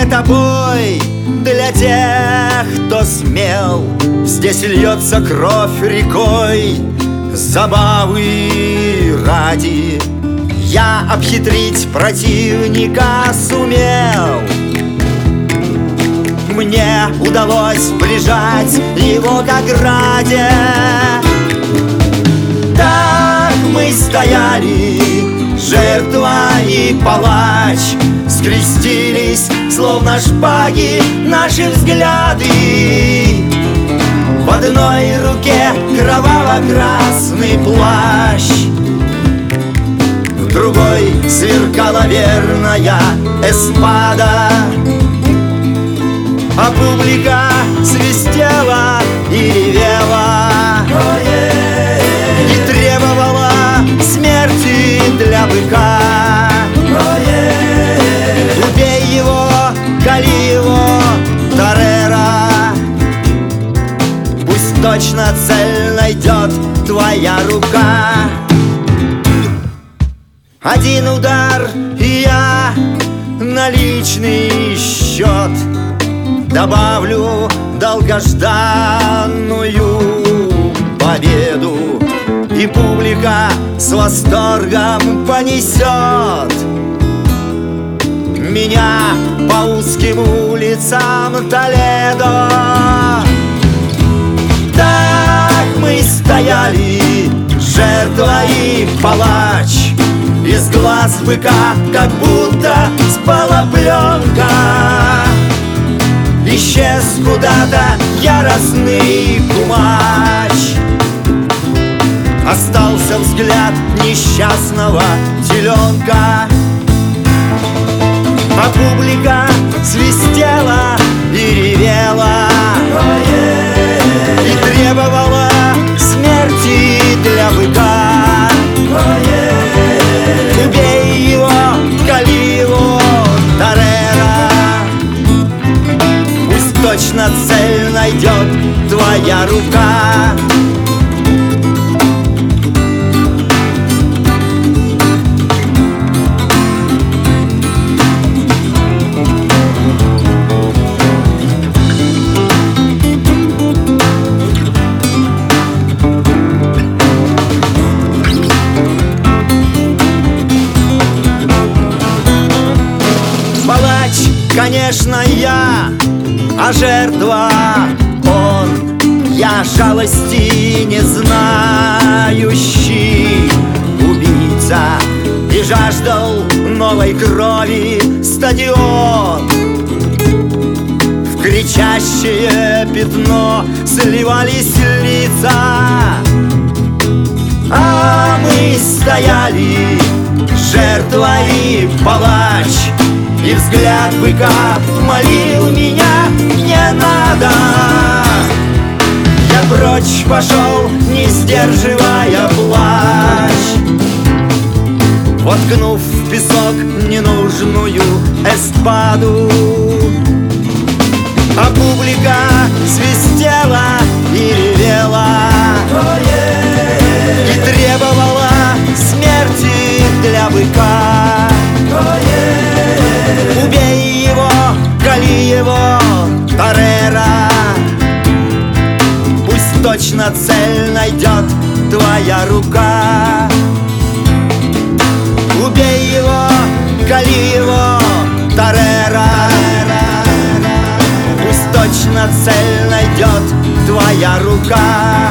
Это бой для тех, кто смел. Здесь льется кровь рекой, забавы ради. Я обхитрить противника сумел. Мне удалось прижать его к ограде. Так мы стояли, жертва и палач, скрестились, словно шпаги, наши взгляды. В одной руке кроваво-красный плащ, в другой сверкала верная эспада. А публика свистела и ревела, и требовала смерти для быка. Убей его, кали его, Торрера, пусть точно цель найдет твоя рука. Один удар, и я на личный счет добавлю долгожданную победу, и публика с восторгом понесет меня по узким улицам Толедо. Так мы стояли, жертва и палач, из глаз быка как будто спала пленка. Исчез куда-то яростный кумач, остался взгляд несчастного теленка. А публика свистела и ревела, и требовала смерти для быка. Убей его, кали его, Торрера, пусть точно цель найдет твоя рука. Конечно, я, а жертва он. Я жалости не знающий убийца, и жаждал новой крови стадион. В кричащее пятно сливались лица, а мы стояли, жертва и палач, и взгляд быка молил меня: не надо. Я прочь пошел, не сдерживая плач, воткнув в песок ненужную эспаду. А публика свистела и ревела, и требовала смерти для быка. Убей его, кали его, Торрера, пусть точно цель найдет твоя рука. Убей его, кали его, Торрера, пусть точно цель найдет твоя рука.